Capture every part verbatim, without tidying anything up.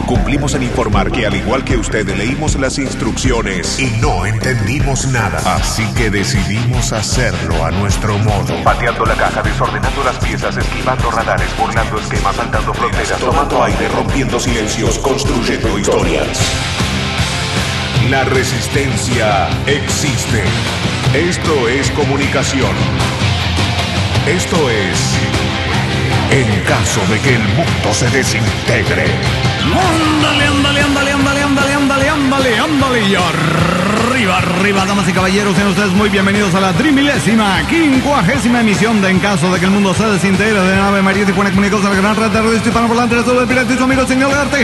Cumplimos en informar que al igual que usted leímos las instrucciones y no entendimos nada. Así que decidimos hacerlo a nuestro modo. Pateando la caja, desordenando las piezas, esquivando radares, burlando esquemas, saltando fronteras, tomando aire, rompiendo silencios, construyendo historias. La resistencia existe. Esto es comunicación. Esto es... en caso de que el mundo se desintegre. Ándale, ándale, ándale, ándale, ándale, ándale, ándale, ándale. Y arriba, arriba, damas y caballeros, sean ustedes muy bienvenidos a la trimilésima, quincuagésima emisión de En caso de que el mundo se desintegre de Ave María Tijuana Comunicados a la gran red de radio hispano por delante de todo el pirata y su amigo señor Garte.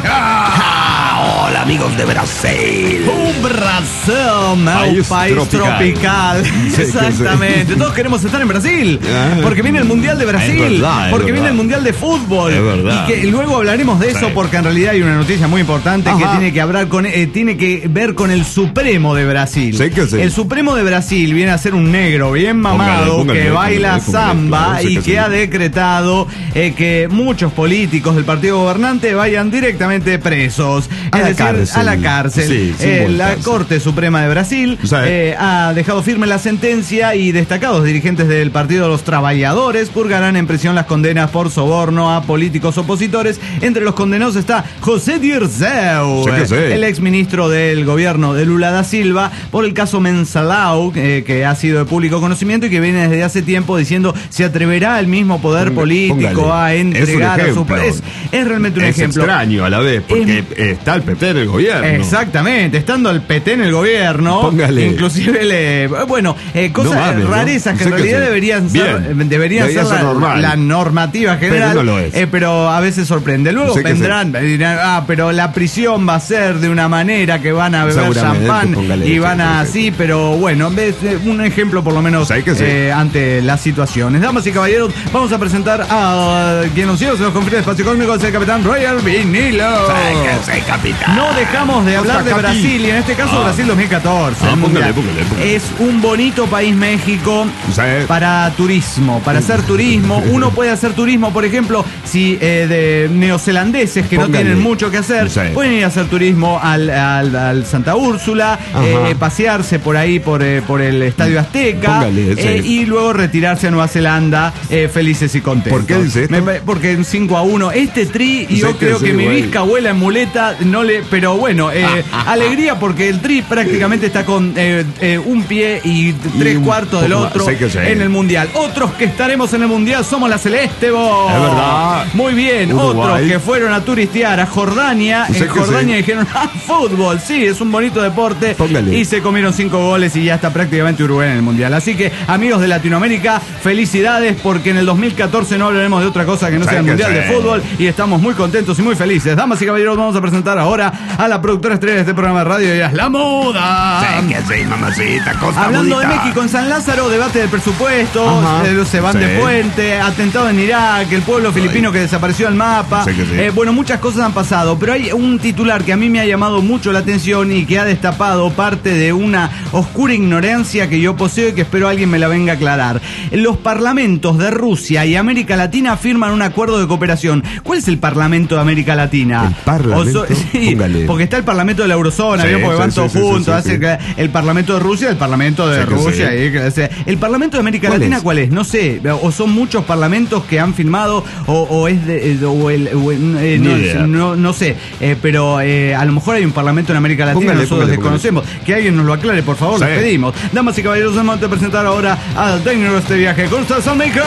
Hola amigos de Brasil. Un Brasil, meu país, país tropical, tropical. Sí, exactamente, todos queremos estar en Brasil, porque viene el Mundial de Brasil, es verdad, es porque verdad. viene el Mundial de Fútbol, es verdad. Y que luego hablaremos de eso, sí. Porque en realidad hay una noticia muy importante. Ajá. Que tiene que hablar con, eh, tiene que ver con el Supremo de Brasil. Sí, que sí. El Supremo de Brasil viene a ser un negro bien mamado, póngale, póngale, que baila póngale, póngale, samba, póngale, y que, que sí. ha decretado eh, que muchos políticos del partido gobernante vayan directamente presos, a es la decir, cárcel. a la cárcel. Sí, eh, la cárcel. Corte Suprema de Brasil sí. eh, ha dejado firme la sentencia y destacados dirigentes del Partido de los Trabajadores purgarán en prisión las condenas por soborno a políticos opositores. Entre los condenados está José Dirceu, sí, sí. el exministro del gobierno de Lula da Silva, por el caso Mensalau, eh, que ha sido de público conocimiento y que viene desde hace tiempo diciendo se atreverá el mismo poder Ponga, político póngale. a entregar a su... Es, es realmente un es ejemplo. Es extraño a la vez, porque es, está el P P en el gobierno. Exactamente, estando el P T en el gobierno, póngale. Inclusive le... Bueno, eh, cosas no mames, rarezas ¿no? que en realidad que deberían ser, Bien. deberían Debería ser, ser la, la normativa general, pero, no lo es. Eh, pero a veces sorprende. Luego vendrán, dirán, ah, pero la prisión va a ser de una manera que van a beber champán y van a así, pero bueno, un ejemplo por lo menos eh, ante las situaciones. Damas y caballeros, vamos a presentar a quien nos lleva, se nos confía el espacio cósmico, es el capitán Royal Vinilo. Soy capitán. No dejamos de hablar de Brasil, y en este caso ah. Brasil dos mil catorce. Ah, póngale, póngale, póngale. Es un bonito país México sí. para turismo, para hacer turismo. Uno puede hacer turismo, por ejemplo, si eh, de neozelandeses que póngale. no tienen mucho que hacer, sí. pueden ir a hacer turismo al, al, al Santa Úrsula, eh, pasearse por ahí por, eh, por el Estadio Azteca, póngale, eh, sí. y luego retirarse a Nueva Zelanda eh, felices y contentos. ¿Por qué dice esto? Me, porque en cinco a uno este tri, y yo sí, creo que, que sí, mi güey. bisabuela en muleta no le, pero bueno, eh, ah, ah, alegría ah, porque el tri prácticamente está con eh, eh, un pie y tres y cuartos del otro en el Mundial. Otros que estaremos en el Mundial somos la Celeste Voz. Es verdad. Muy bien, Uruguay. Otros que fueron a turistear a Jordania, en Jordania sí. dijeron, ah, fútbol, sí, es un bonito deporte. Póngale. Y se comieron cinco goles y ya está prácticamente Uruguay en el Mundial. Así que, amigos de Latinoamérica, felicidades, porque en el dos mil catorce no hablaremos de otra cosa que no sea el Mundial de Fútbol, y estamos muy contentos y muy felices. Damas y caballeros, vamos a presentar ahora a la productora estrella de este programa de radio, y es La Muda. Sí, que sí, mamacita, Costa Hablando Mudita. de México, en San Lázaro, debate del presupuesto, eh, se van sí. de puente, atentado en Irak, el pueblo filipino que desapareció del mapa. Sí, sí. Eh, bueno, muchas cosas han pasado, pero hay un titular que a mí me ha llamado mucho la atención y que ha destapado parte de una oscura ignorancia que yo poseo y que espero alguien me la venga a aclarar. Los parlamentos de Rusia y América Latina firman un acuerdo de cooperación. ¿Cuál es el Parlamento de América Latina? El Parlamento. O so, sí, porque está el Parlamento de la Eurozona, sí, porque sí, van sí, todos sí, juntos. Sí, sí, sí. El Parlamento de Rusia, el Parlamento de sí, Rusia. Sí. Y, o sea, el Parlamento de América ¿Cuál Latina, es? ¿cuál es? No sé. O son muchos parlamentos que han firmado, o, o es de, o el, o, eh, no, no, no sé. Eh, pero eh, a lo mejor hay un Parlamento en América Latina que nosotros póngale, desconocemos. Póngale. Que alguien nos lo aclare, por favor, sí. les pedimos. Damas y caballeros, vamos a presentar ahora al técnico de este viaje, Costa San Mico.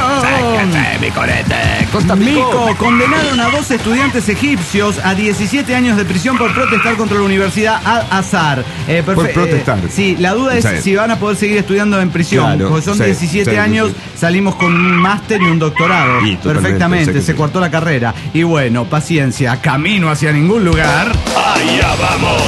Costa Mico, condenaron a dos estudiantes egipcios a diecisiete años de prisión por protestar contra la Universidad Al-Azhar. Eh, por protestar. Eh, sí, la duda es sí. si van a poder seguir estudiando en prisión. Claro, porque son sí, diecisiete sí, años, sí. salimos con un máster y un doctorado. Sí, perfectamente, se cortó la carrera. Y bueno, paciencia, camino hacia ningún lugar. ¡Allá vamos!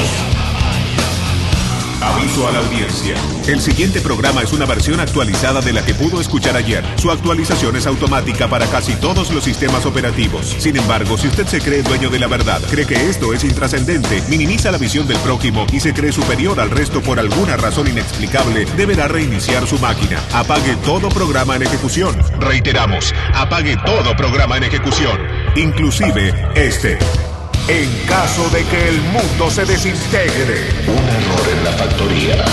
Aviso a la audiencia. El siguiente programa es una versión actualizada de la que pudo escuchar ayer. Su actualización es automática para casi todos los sistemas operativos. Sin embargo, si usted se cree dueño de la verdad, cree que esto es intrascendente, minimiza la visión del prójimo y se cree superior al resto por alguna razón inexplicable, deberá reiniciar su máquina. Apague todo programa en ejecución. Reiteramos, apague todo programa en ejecución, inclusive este. En caso de que el mundo se desintegre. Un error en la factoría.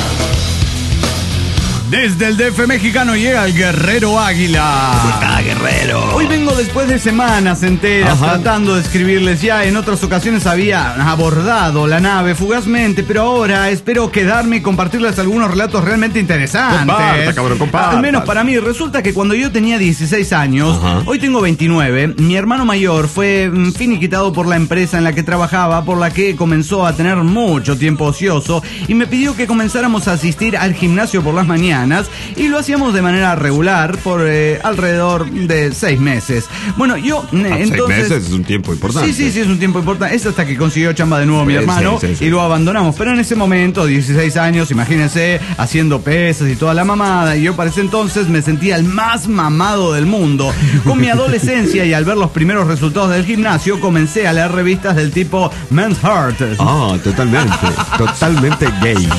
Desde el D F mexicano llega el Guerrero Águila. ¿Cómo está, Guerrero? Hoy vengo después de semanas enteras Ajá. tratando de escribirles. Ya en otras ocasiones había abordado la nave fugazmente, pero ahora espero quedarme y compartirles algunos relatos realmente interesantes. Comparta, cabrón, comparta. Al menos para mí. Resulta que cuando yo tenía dieciséis años, Ajá. hoy tengo veintinueve, mi hermano mayor fue finiquitado por la empresa en la que trabajaba, por la que comenzó a tener mucho tiempo ocioso, y me pidió que comenzáramos a asistir al gimnasio por las mañanas. Y lo hacíamos de manera regular por eh, alrededor de seis meses. Bueno, yo eh, ah, entonces... Seis meses es un tiempo importante. Sí, sí, sí, es un tiempo importante. Es hasta que consiguió chamba de nuevo mi hermano sí, sí, sí. y lo abandonamos. Pero en ese momento, dieciséis años, imagínense, haciendo pesas y toda la mamada. Y yo para ese entonces me sentía el más mamado del mundo. Con mi adolescencia y al ver los primeros resultados del gimnasio, comencé a leer revistas del tipo Men's Heart. Ah, oh, totalmente. Totalmente gay.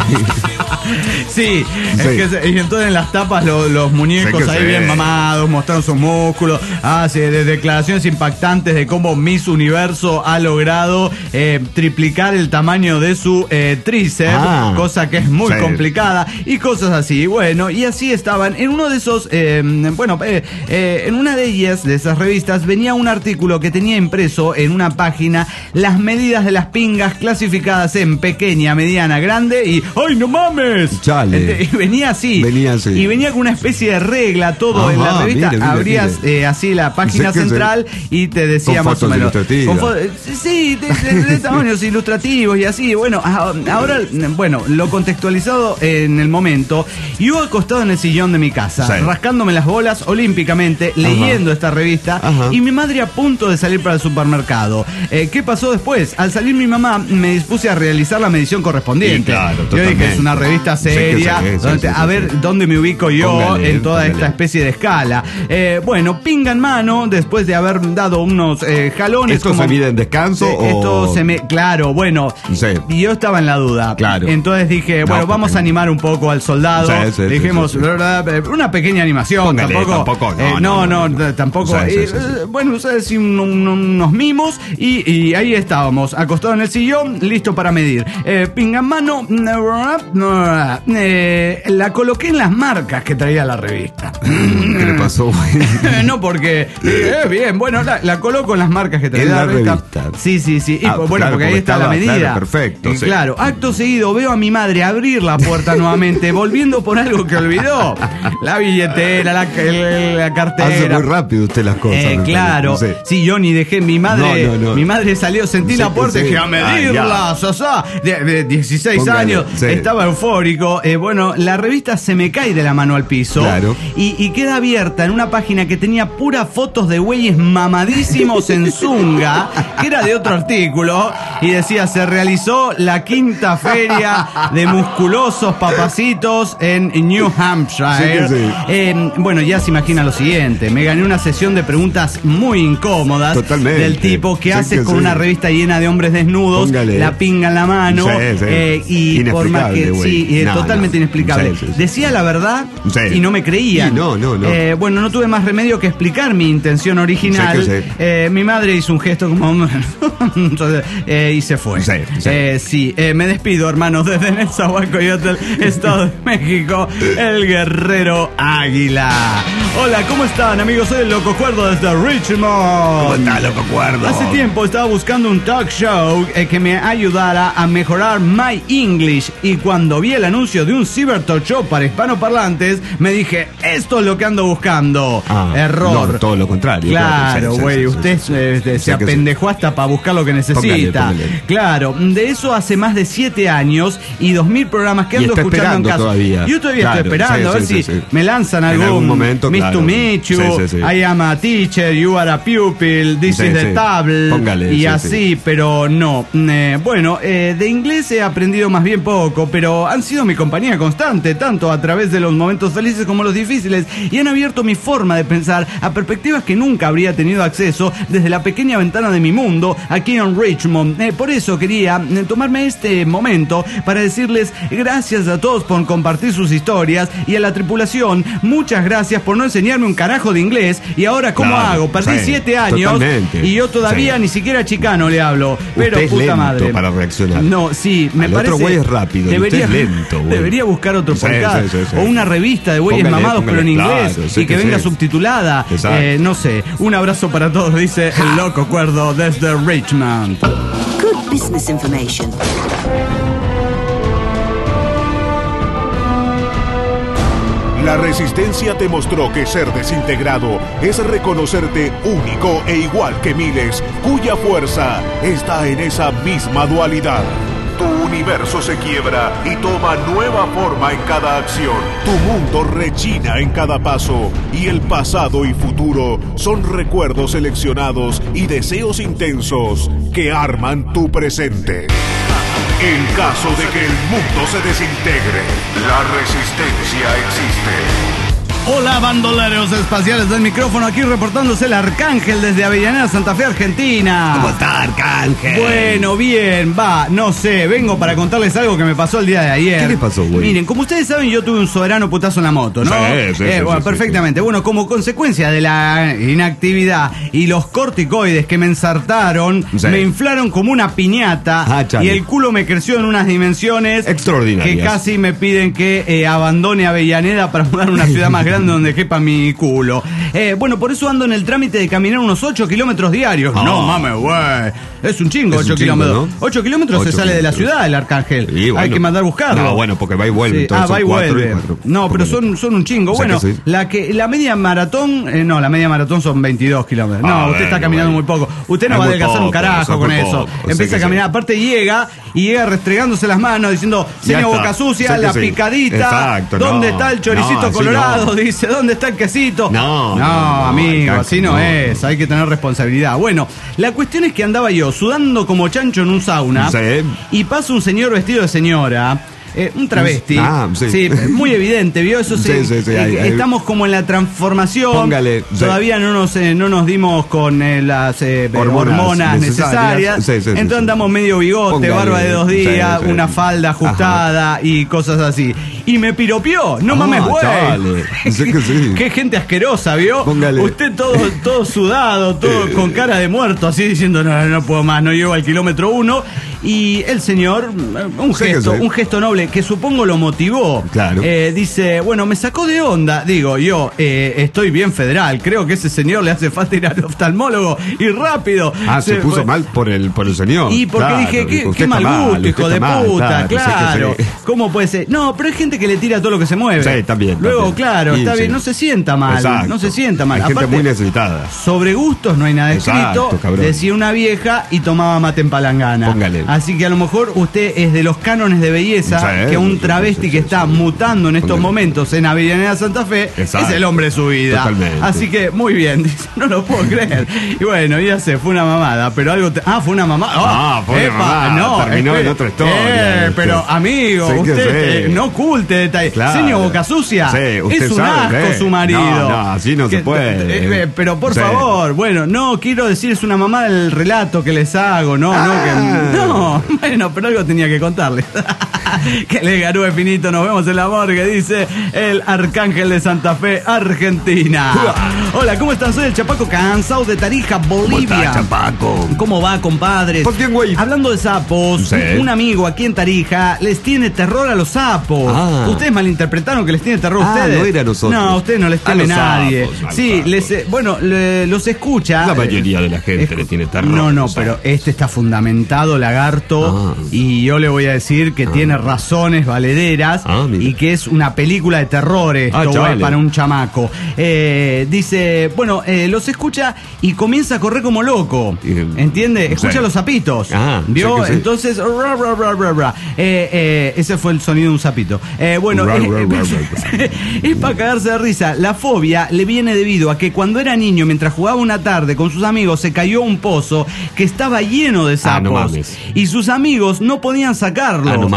Sí, sí. Es que, y entonces en las tapas lo, los muñecos ahí sí. bien mamados, mostrando sus músculos, hace ah, de declaraciones impactantes de cómo Miss Universo ha logrado eh, triplicar el tamaño de su eh, tríceps, ah, cosa que es muy sí. complicada, y cosas así. Bueno, y así estaban. En uno de esos, eh, bueno, eh, eh, en una de ellas, de esas revistas, venía un artículo que tenía impreso en una página las medidas de las pingas clasificadas en pequeña, mediana, grande y ¡ay, no mames! Chale. Este, venía así. Venía así. Y venía con una especie de regla, todo Ajá, en la revista. Mire, mire, abrías mire. Eh, así la página sí, central sí. y te decía con más o menos. Con fo sí, de, de, de tamaños ilustrativos y así. Bueno, ahora, bueno, lo contextualizado en el momento. Yo acostado en el sillón de mi casa, sí. rascándome las bolas olímpicamente, Ajá. leyendo esta revista, Ajá. y mi madre a punto de salir para el supermercado. Eh, ¿Qué pasó después? Al salir mi mamá, me dispuse a realizar la medición correspondiente. Sí, claro, yo dije, es una revista seria. Sí, sí, sí, donde, sí, a ver sí. dónde me ubico yo póngale, en toda póngale. esta especie de escala. Eh, bueno, pinga en mano, después de haber dado unos eh, jalones. ¿Esto como, se mide en descanso? Eh, o... Esto se me. Claro, bueno. Sí. Y yo estaba en la duda. Claro. Entonces dije, bueno, no, vamos porque... a animar un poco al soldado. Sí, sí, Dijimos, sí, sí, sí. una pequeña animación. Póngale, tampoco. tampoco no, eh, no, no, no, no, tampoco. Sí, sí, sí, sí. Eh, bueno, ustedes un, un, unos mimos. Y, y ahí estábamos, acostados en el sillón, listo para medir. Eh, pinga en mano. Eh, la coloqué en las marcas que traía la revista. ¿Qué le pasó? No, porque eh, bien, bueno, la, la coloco en las marcas que traía la, la revista. revista. Sí, sí, sí. Y, ah, bueno, claro, porque ahí está estaba, la medida. Claro, perfecto. Y, sí. Claro, acto seguido veo a mi madre abrir la puerta nuevamente, volviendo por algo que olvidó. La billetera, la, la, la cartera. Hace muy rápido usted las cosas. Eh, claro. Sí. sí, yo ni dejé. Mi madre, no, no, no. mi madre salió, sentí sí, la puerta sí. y dije, a medirlas. O sea, de, de dieciséis Póngale, años, sí. estaba eufórico. Eh, bueno, la revista se me cae de la mano al piso. Claro. Y, y queda abierta en una página que tenía puras fotos de güeyes mamadísimos en zunga, que era de otro artículo, y decía, se realizó la quinta feria de musculosos papacitos en New Hampshire. Sí, sí. Eh, bueno, ya se imagina lo siguiente, me gané una sesión de preguntas muy incómodas. Totalmente. Del tipo, ¿qué sí, haces con sí. una revista llena de hombres desnudos? Póngale. La pinga en la mano. Sí, sí. Eh, y por más que sí, eh, no, totalmente no. inexplicable. Sí, sí, sí. Decía la verdad sí. y no me creían. Sí, no, no, no. Eh, bueno, no tuve más remedio que explicar mi intención original. Sí, sí. Eh, mi madre hizo un gesto como eh, y se fue. Sí, sí. Eh, sí. Eh, me despido, hermanos, desde Nezahualcóyotl, Estado de México, el Guerrero Águila. Hola, ¿cómo están, amigos? Soy el Loco Cuerdo desde Richmond. ¿Cómo está, Loco Cuerdo? Hace tiempo estaba buscando un talk show eh, que me ayudara a mejorar my English, y cuando vi el anuncio de un cyber talk show para hispanoparlantes, me dije, esto es lo que ando buscando. Ah, error. No, todo lo contrario. Claro, güey, usted sí, eh, se sí, apendejó sí. hasta para buscar lo que necesita. Póngale, póngale. Claro, de eso hace más de siete años y dos mil programas que ando escuchando en casa. Todavía. Yo todavía claro, estoy esperando, sí, a ver sí, si sí. me lanzan algún, algún momento, Miss claro. to meet you, sí, sí, sí. I am a teacher, you are a pupil, this sí, is the sí. table. Póngale, y sí, así, sí. pero no. Eh, bueno, eh, de inglés he aprendido más bien poco, pero han sido mi compañía constante sé, tanto a través de los momentos felices como los difíciles, y han abierto mi forma de pensar a perspectivas que nunca habría tenido acceso desde la pequeña ventana de mi mundo aquí en Richmond. Eh, por eso quería eh, tomarme este momento para decirles gracias a todos por compartir sus historias, y a la tripulación, muchas gracias por no enseñarme un carajo de inglés. Y ahora, ¿cómo claro, hago? Perdí sí, siete años totalmente. y yo todavía sí. ni siquiera chicano le hablo. Pero usted es puta lento madre. para reaccionar. No, sí, me Al parece. otro güey es rápido, debería, usted es lento, güey. Debería buscar otro Sí, podcast sí, sí, sí. o una revista de güeyes Póngale, mamados, póngale, pero en inglés, claro, sí y que, que venga sí. subtitulada. Eh, no sé. Un abrazo para todos, dice el loco cuerdo desde Richmond. Good business information. La Resistencia te mostró que ser desintegrado es reconocerte único e igual que miles, cuya fuerza está en esa misma dualidad. Tu universo se quiebra y toma nueva forma en cada acción. Tu mundo rechina en cada paso, y el pasado y futuro son recuerdos seleccionados y deseos intensos que arman tu presente. En caso de que el mundo se desintegre, la resistencia existe. Hola, bandoleros espaciales del micrófono, aquí reportándose el Arcángel desde Avellaneda, Santa Fe, Argentina. ¿Cómo está, Arcángel? Bueno, bien, va, no sé, vengo para contarles algo que me pasó el día de ayer. ¿Qué le pasó, güey? Miren, como ustedes saben, yo tuve un soberano putazo en la moto, ¿no? Sí, sí, eh, sí, bueno, sí, perfectamente. sí. Bueno, como consecuencia de la inactividad y los corticoides que me ensartaron, sí. me inflaron como una piñata, ah, y el culo me creció en unas dimensiones extraordinarias, que casi me piden que eh, abandone Avellaneda para mudar a una ciudad más grande donde quepa mi culo. Eh, bueno, por eso ando en el trámite de caminar unos ocho kilómetros diarios. Oh. No mames, güey. Es un chingo, ocho kilómetros. ¿No? ocho kilómetros se sale kilómetros. de la ciudad el Arcángel. Bueno, hay que mandar a buscarlo. No, bueno, porque va y vuelve. Sí. Entonces ah, va y cuatro vuelve. Y cuatro. No, pero son, son un chingo. O sea bueno, que sí. la que la media maratón, eh, no, la media maratón son veintidós kilómetros. No, ah, usted bueno, está caminando bueno. muy poco. Usted no es va a adelgazar poco, un carajo con eso. Poco, Empieza a caminar. Sí. Aparte llega y llega restregándose las manos diciendo, señor Boca Sucia, la picadita. Exacto, ¿Dónde está el choricito colorado? Dice, ¿dónde está el quesito? No. No, no, amigo, así no, no es, hay que tener responsabilidad. Bueno, la cuestión es que andaba yo sudando como chancho en un sauna, sí. y pasa un señor vestido de señora. Eh, un travesti, ah, sí. sí, muy evidente, ¿vio? Eso sí, sí, sí, sí, eh, hay, hay... estamos como en la transformación. Póngale, todavía sí. no nos eh, no nos dimos con eh, las eh, hormonas, hormonas necesarias. necesarias. Sí, sí, Entonces sí, andamos sí. medio bigote, Póngale. barba de dos días, sí, sí. una falda ajustada, ajá. y cosas así. Y me piropió, no ah, mames, güey. Sí que sí. Qué gente asquerosa, ¿vio? Póngale. Usted todo, todo sudado, todo con cara de muerto, así diciendo, no, no puedo más, no llego al kilómetro uno. Y el señor, un sí gesto, un gesto noble, que supongo lo motivó. Claro. Eh, dice, bueno, me sacó de onda. Digo, yo eh, estoy bien federal. Creo que a ese señor le hace falta ir al oftalmólogo y rápido. Ah, se, se puso fue... mal por el, por el señor. Y porque claro, dije, qué, qué mal gusto, mal, hijo de mal, puta. Claro. claro. Sí. ¿Cómo puede ser? No, pero hay gente que le tira todo lo que se mueve. Sí, también. Luego, también. claro, sí, está sí. bien. No se sienta mal. Exacto. No se sienta mal. Hay Aparte, gente muy necesitada. Sobre gustos no hay nada escrito. Exacto, decía una vieja y tomaba mate en palangana. Póngale. Así que a lo mejor usted es de los cánones de belleza sí, que un travesti sí, sí, que está sí, mutando en estos Póngale. momentos en Avellaneda Santa Fe Exacto. es el hombre de su vida. Totalmente. Así que muy bien, dice, no lo puedo creer. Y bueno, ya sé, fue una mamada, pero algo te... ah, fue una mamada. Oh, ah, fue epa, una mamada. No, terminó espere, en otra historia. Eh, pero amigo, sí usted sí. no oculte detalles. Claro. Señor Boca Sucia, sí, es un sabe, asco eh. su marido. No, no, así no que, se puede. Eh, pero por sí. favor, bueno, no quiero decir es una mamada el relato que les hago, no, ah. no, que, no, bueno, pero algo tenía que contarles. Que le garúe finito, nos vemos en la morgue, dice el Arcángel de Santa Fe, Argentina. Hola, ¿cómo están? Soy el Chapaco, cansado de Tarija, Bolivia. ¿Cómo está, Chapaco? ¿Cómo va, compadres? Pues bien, güey. Hablando de sapos, sí. un amigo aquí en Tarija les tiene terror a los sapos. Ah. Ustedes malinterpretaron que les tiene terror a ah, ustedes. No era a nosotros. No, a ustedes no les teme nadie. Sapos, sí, sapos. les, eh, bueno, le, los escucha. La mayoría de la gente es, le tiene terror. No, no, pero este está fundamentado, lagarto, ah. y yo le voy a decir que ah. tiene razones valederas ah, y que es una película de terror esto, ah, güey, para un chamaco. Eh, dice, bueno, eh, los escucha y comienza a correr como loco. ¿Entiende? Escucha sí. los sapitos. Ah, ¿vio? Sí. Entonces, ra, ra, ra, ra, ra. Eh, eh, ese fue el sonido de un sapito. Eh, bueno, ra, eh, ra, ra, ra. es para cagarse de risa. La fobia le viene debido a que cuando era niño, mientras jugaba una tarde con sus amigos, se cayó a un pozo que estaba lleno de sapos. Ah, no mames. Y sus amigos no podían sacarlo. Ah, no mames. Y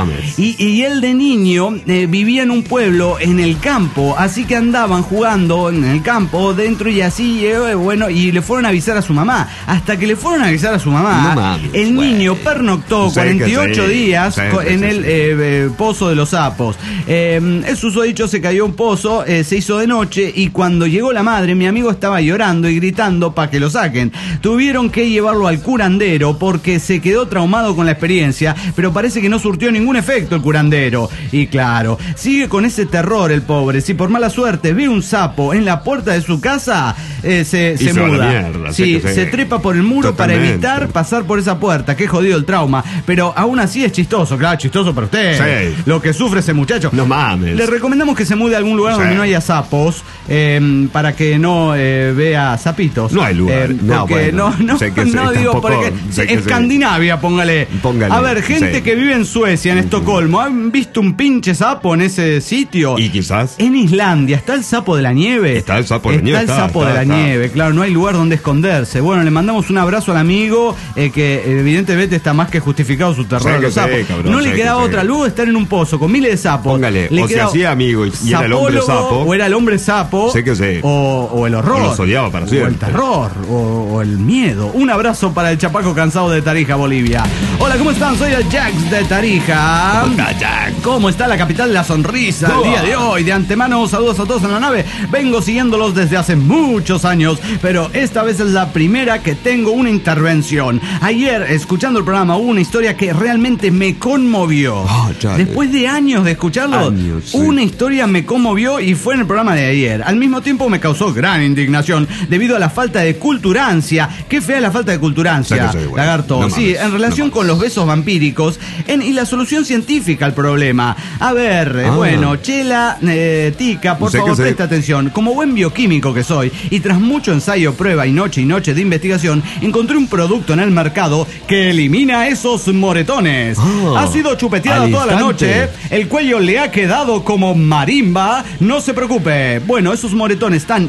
Y, y él de niño eh, vivía en un pueblo en el campo, así que andaban jugando en el campo dentro y así, eh, bueno, y le fueron a avisar a su mamá. Hasta que le fueron a avisar a su mamá, no mames, el niño bueno. pernoctó cuarenta y ocho sí, días sí, sí, en sí, el sí. Eh, eh, pozo de los sapos. Eh, el susodicho se cayó un pozo, eh, se hizo de noche y cuando llegó la madre, mi amigo estaba llorando y gritando para que lo saquen. Tuvieron que llevarlo al curandero porque se quedó traumado con la experiencia, pero parece que no surtió ningún efecto el curandero. Y claro, sigue con ese terror el pobre. Si por mala suerte ve un sapo en la puerta de su casa, eh, se, se muda. Mierda, sí, se, se trepa por el muro totalmente. Para evitar pasar por esa puerta. Qué jodido el trauma. Pero aún así es chistoso, claro, chistoso para usted. Sí. Lo que sufre ese muchacho. No mames. Le recomendamos que se mude a algún lugar sí. donde no haya sapos, eh, para que no eh, vea sapitos. No hay lugar. Eh, no, bueno, no, no, sé que no digo tampoco, porque sé que Escandinavia, póngale. póngale. A ver, gente sí. que vive en Suecia, en Estocolmo, ¿han visto un pinche sapo en ese sitio? Y quizás. En Islandia está el sapo de la nieve. Está el sapo de la nieve. Está el sapo está, de la está. nieve, claro, no hay lugar donde esconderse. Bueno, le mandamos un abrazo al amigo, eh, que evidentemente está más que justificado su terror a los sapos. Sé, cabrón, no le quedaba otra luz de estar en un pozo con miles de sapos. Póngale, le o se hacía amigo y, y era el hombre sapo. O era el hombre sapo. Sé que sé. O, o el horror. O los odiaba para siempre. O el terror. O, o el miedo. Un abrazo para el chapaco cansado de Tarija, Bolivia. Hola, ¿cómo están? Soy el Jax de Tarija. ¿Cómo está, Jax? ¿Cómo está la capital de la sonrisa el día de hoy? De antemano, saludos a todos en la nave. Vengo siguiéndolos desde hace muchos años, pero esta vez es la primera que tengo una intervención. Ayer, escuchando el programa, hubo una historia que realmente me conmovió. Oh, Después de años de escucharlo, años, sí. una historia me conmovió y fue en el programa de ayer. Al mismo tiempo me causó gran indignación debido a la falta de culturancia. Qué fea es la falta de culturancia, sí, bueno. Lagarto. No sí, mames, en relación no con los besos vampíricos en, y la solución científica al problema. A ver, ah. bueno, Chela, eh, Tica, por favor, presta atención. Como buen bioquímico que soy, y tras mucho ensayo, prueba y noche y noche de investigación, encontré un producto en el mercado que elimina esos moretones. Oh, ha sido chupeteada toda instante. la noche, el cuello le ha quedado como marimba. No se preocupe. Bueno, esos moretones están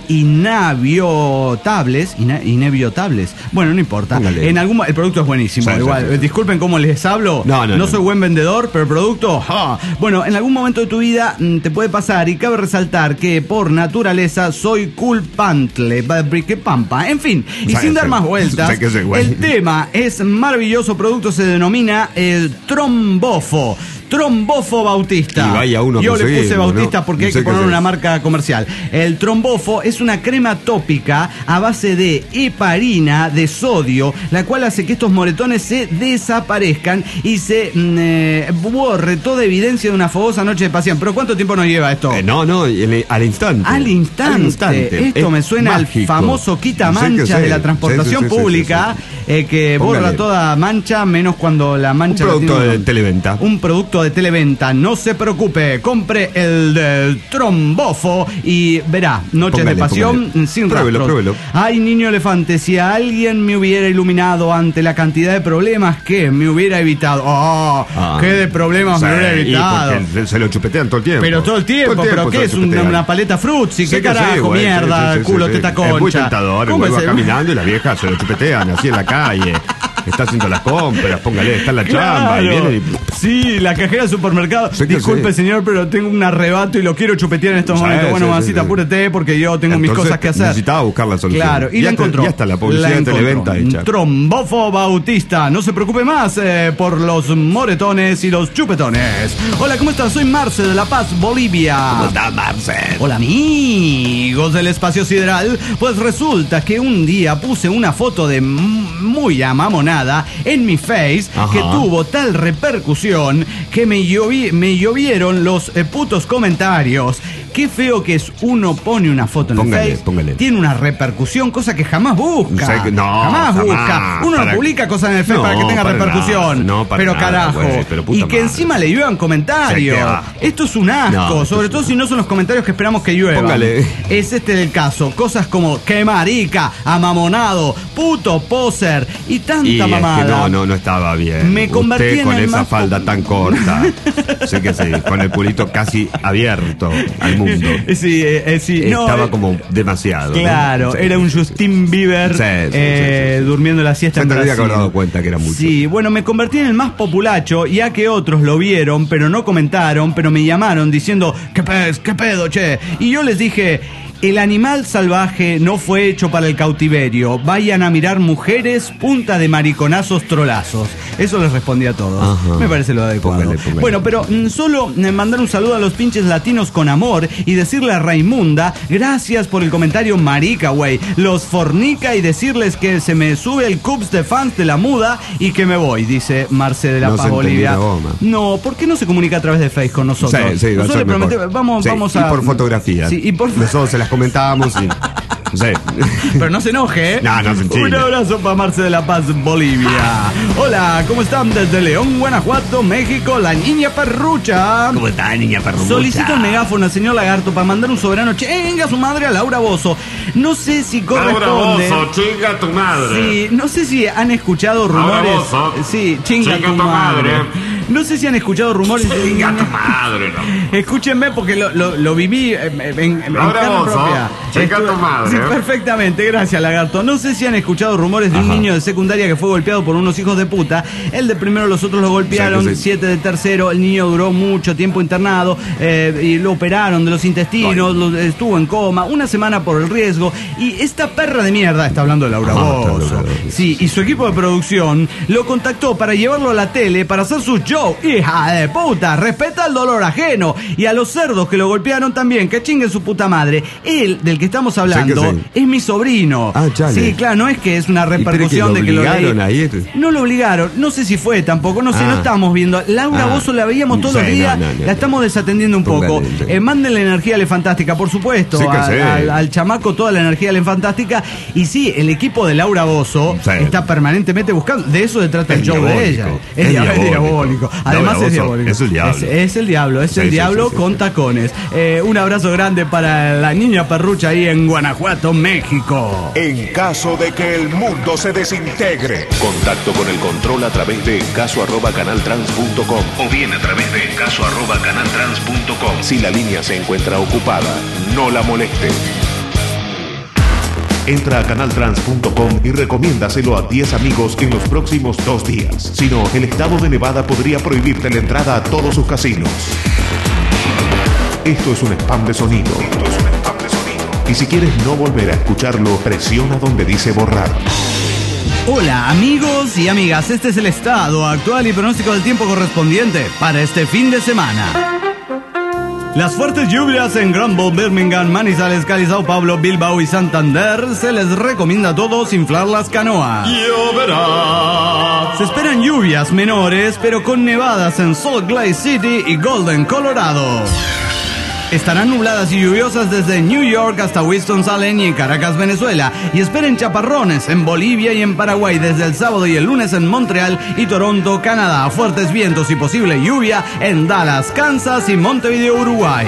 inevitables, ina, inevitables. Bueno, no importa. Póngale. En algún el producto es buenísimo. Sí, igual, sí, sí. Disculpen cómo les hablo. No, no, no, no soy buen vendedor, pero el producto. ¡Ja! Bueno, en algún momento de tu vida mmm, te puede pasar y cabe resaltar que por naturaleza soy culpante, que pampa. En fin, y sin dar más vueltas, el tema es maravilloso. Producto se denomina el Trombofo. Trombofo Bautista. Y vaya uno Yo le puse Bautista ¿no? porque no hay que poner una marca comercial. El Trombofo es una crema tópica a base de heparina de sodio, la cual hace que estos moretones se desaparezcan y se eh, borre toda evidencia de una fogosa noche de pasión. ¿Pero cuánto tiempo nos lleva esto? Eh, no, no, el, al instante. Al instante. Al instante. Esto es me suena mágico. Al famoso quita manchas sí de la transportación sí, sí, sí, pública, sí, sí, sí. Eh, que Póngale. borra toda mancha, menos cuando la mancha... Un producto de televenta. Un producto de televenta, no se preocupe, compre el del Trombofo y verá, noches póngale, de pasión póngale. sin pruébelo, rastros. Pruébelo. Ay, niño elefante, si alguien me hubiera iluminado ante la cantidad de problemas que me hubiera evitado. Oh, ah, qué de problemas sí, me hubiera evitado. Se, se lo chupetean todo el tiempo. Pero todo el tiempo, todo el tiempo pero ¿qué es? Una, una paleta Fruitsy, ¿qué carajo? Sí, güey, mierda, sí, sí, culo, sí, teta concha. Es muy tentador, el va caminando y las viejas se lo chupetean así en la calle. Está haciendo las compras, póngale, está en la claro. chamba y viene y... Sí, la cajera del supermercado. Sí, disculpe, sí. señor, pero tengo un arrebato y lo quiero chupetear en estos sí, momentos. Bueno, sí, mamacita, sí, apúrete porque yo tengo Entonces, mis cosas que hacer. Necesitaba buscar la solución. Claro, y, y la encontró. Ya está la publicidad de televenta hecha. Trombofo Bautista. No se preocupe más eh, por los moretones y los chupetones. Hola, ¿cómo están? Soy Marce de La Paz, Bolivia. ¿Cómo está, Marce? Hola, amigos del espacio sideral. Pues resulta que un día puse una foto de muy amamonada en mi face Ajá. que tuvo tal repercusión que me, lloví, me llovieron los eh, putos comentarios. Qué feo que es uno pone una foto en póngale, el face, póngale. Tiene una repercusión, cosa que jamás busca. Que, no, jamás, jamás busca. Uno no publica cosas en el face no, para que tenga para repercusión. No, para pero nada, carajo. Wey, pero y que madre. encima le lluevan comentarios. Esto es un asco, no, sobre todo si no son los comentarios que esperamos que lluevan. Póngale. Es este el caso. Cosas como qué marica, amamonado, puto poser y tanta y mamada. Es que no, no, no estaba bien. Me convertí Usted en con el esa más... falda tan corta. Sé que sí, con el culito casi abierto al mundo. mundo. Sí, eh, eh, sí. Estaba no, como demasiado. Claro, ¿no? era un Justin Bieber sí, sí, eh, sí, sí. durmiendo la siesta en Brasil. Me había dado cuenta que era mucho. Sí, bueno, me convertí en el más populacho, ya que otros lo vieron, pero no comentaron, pero me llamaron diciendo, ¿qué pez, qué pedo, che? Y yo les dije... El animal salvaje no fue hecho para el cautiverio. Vayan a mirar mujeres, punta de mariconazos trolazos. Eso les respondí a todos. Ajá. Me parece lo adecuado. Póngale, póngale. Bueno, pero mm, solo mm, mandar un saludo a los pinches latinos con amor y decirle a Raimunda, gracias por el comentario marica, güey. Los fornica y decirles que se me sube el cups de fans de la muda y que me voy, dice Marce de la no Paz Bolivia. No, ¿por qué no se comunica a través de Face con nosotros? Sí, sí, nosotros le prometemos, vamos, sí, vamos y a... por fotografía. Sí, y por... Nosotros se las comentábamos y... Sí. Pero no se enoje, ¿eh? No, no se enchile. Un abrazo para Marce de la Paz, Bolivia. Hola, ¿cómo están? Desde León, Guanajuato, México, la niña perrucha. ¿Cómo está, niña perrucha? Solicito el megáfono, señor Lagarto, para mandar un soberano chinga a su madre a Laura Bozo. No sé si corresponde. Laura Bozo, chinga a tu madre. Sí, no sé si han escuchado rumores. Laura Bozo, sí, chinga, chinga tu, tu madre. madre. No sé si han escuchado rumores. Chinga tu madre, no. Escúchenme porque lo, lo, lo viví en, en, en Laura Bozo, propia. Chinga tu madre. Sí, perfectamente, gracias, Lagarto. No sé si han escuchado rumores de Ajá. un niño de secundaria que fue golpeado por unos hijos de puta. El de primero, los otros lo golpearon, sí, sí. siete de tercero. El niño duró mucho tiempo internado eh, y lo operaron de los intestinos, lo, estuvo en coma, una semana por el riesgo. Y esta perra de mierda, está hablando de Laura Bozo. Sí, y su equipo de producción lo contactó para llevarlo a la tele para hacer su show. Hija de puta, respeta el dolor ajeno. Y a los cerdos que lo golpearon también, que chinguen su puta madre. Él, del que estamos hablando, sí, sí. es mi sobrino. Ah, chale. Sí, claro, no es que es una repercusión que de que lo obligaron a ir. No lo obligaron, no sé si fue tampoco, no sé, ah. no estamos viendo. Laura ah. Bozo la veíamos todos sí, los días, no, no, no, la estamos desatendiendo un Póngale, poco. Sí. Eh, mándenle energía a Le Fantástica, por supuesto. Sí que a, sí. al, al chamaco toda la energía a Le Fantástica. Y sí, el equipo de Laura Bozo sí. está permanentemente buscando. De eso se trata el show de ella. Es, es diabólico. diabólico. Además Laura es diabólico. Es el diablo. Es, es el diablo, es sí, el sí, diablo sí, sí, con sí. tacones. Eh, un abrazo grande para la niña perrucha ahí en Guanajuato, México. En caso de que el mundo se desintegre, contacto con el control a través de encaso arroba canaltrans punto com o bien a través de encaso arroba canaltrans punto com. Si la línea se encuentra ocupada, no la moleste. Entra a canaltrans punto com y recomiéndaselo a diez amigos en los próximos dos días. Si no, el estado de Nevada podría prohibirte la entrada a todos sus casinos. Esto es un spam de sonido. Esto es un spam de sonido. Y si quieres no volver a escucharlo, presiona donde dice borrar. Hola amigos y amigas, este es el estado actual y pronóstico del tiempo correspondiente para este fin de semana. Las fuertes lluvias en Granville, Birmingham, Manizales, Cali, Sao Paulo, Bilbao y Santander, se les recomienda a todos inflar las canoas. Lloverá. Se esperan lluvias menores, pero con nevadas en Salt Lake City y Golden, Colorado. Estarán nubladas y lluviosas desde New York hasta Winston-Salem y en Caracas, Venezuela. Y esperen chaparrones en Bolivia y en Paraguay desde el sábado y el lunes en Montreal y Toronto, Canadá. Fuertes vientos y posible lluvia en Dallas, Kansas y Montevideo, Uruguay.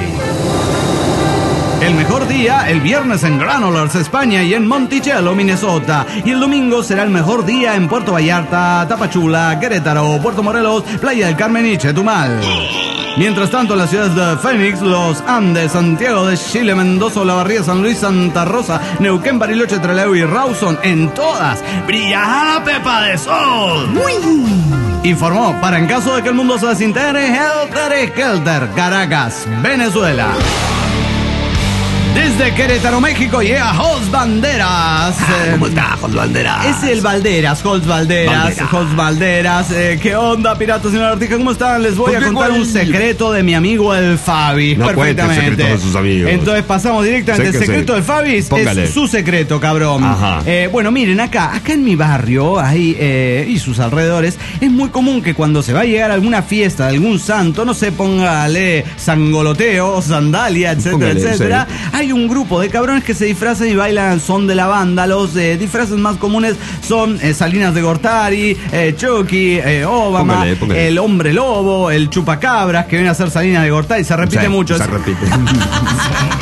El mejor día, el viernes en Granollers, España y en Monticello, Minnesota. Y el domingo será el mejor día en Puerto Vallarta, Tapachula, Querétaro, Puerto Morelos, Playa del Carmen y Chetumal. Mientras tanto, en las ciudades de Phoenix, Los Andes, Santiago de Chile, Mendoza, Olavarría, San Luis, Santa Rosa, Neuquén, Bariloche, Trelew y Rawson, en todas, brilla la pepa de sol. ¡Uy! Informó, para en caso de que el mundo se desintegre, Helter Skelter, Caracas, Venezuela. Desde Querétaro, México, llega Holz Banderas. Ah, ¿Cómo está, Holz Banderas? Es el Valderas, Holz Valderas, Bandera. Holz Valderas. Eh, ¿Qué onda, piratas y lagartijas? ¿Cómo están? Les voy a contar un secreto de mi amigo el Fabi. No perfectamente. El secreto de sus amigos. Entonces pasamos directamente. El secreto del Fabi es su secreto, cabrón. Ajá. Eh, bueno, miren, acá, acá en mi barrio, ahí eh, y sus alrededores, es muy común que cuando se va a llegar a alguna fiesta de algún santo, no sé, póngale sangoloteo, sandalia, etcétera, póngale, etcétera. Sí. Hay un grupo de cabrones que se disfrazan y bailan al son de la banda. Los eh, disfraces más comunes son eh, Salinas de Gortari, eh, Chucky, eh, Obama, póngale, póngale. El hombre lobo, el chupacabras que viene a ser Salinas de Gortari. Se repite sí, mucho. Se repite.